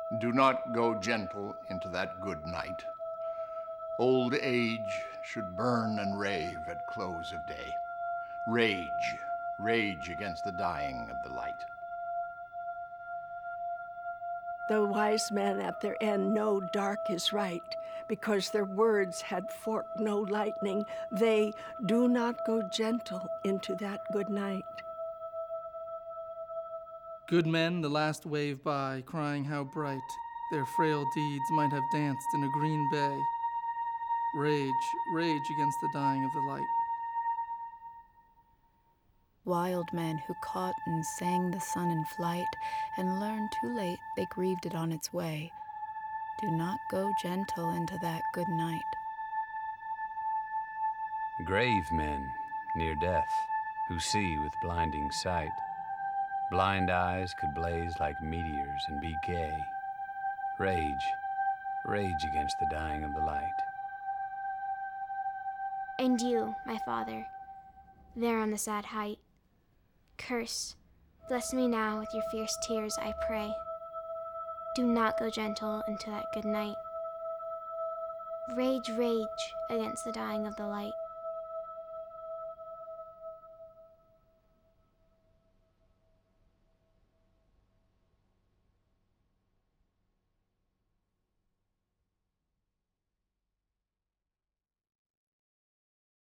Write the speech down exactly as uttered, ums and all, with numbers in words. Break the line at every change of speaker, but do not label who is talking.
Do not go gentle into that good night. Old age should burn and rave at close of day. Rage, rage against the dying of the light.
The wise men at their end know dark is right, because their words had forked no lightning. They do not go gentle into that good night.
Good men the last wave by, crying how bright their frail deeds might have danced in a green bay. Rage, rage against the dying of the light.
Wild men who caught and sang the sun in flight, and learned too late they grieved it on its way. Do not go gentle into that good night.
Grave men near death, who see with blinding sight. Blind eyes could blaze like meteors and be gay. Rage, rage against the dying of the light.
And you, my father, there on the sad height, curse, bless me now with your fierce tears, I pray. Do not go gentle into that good night. Rage, rage against the dying of the light.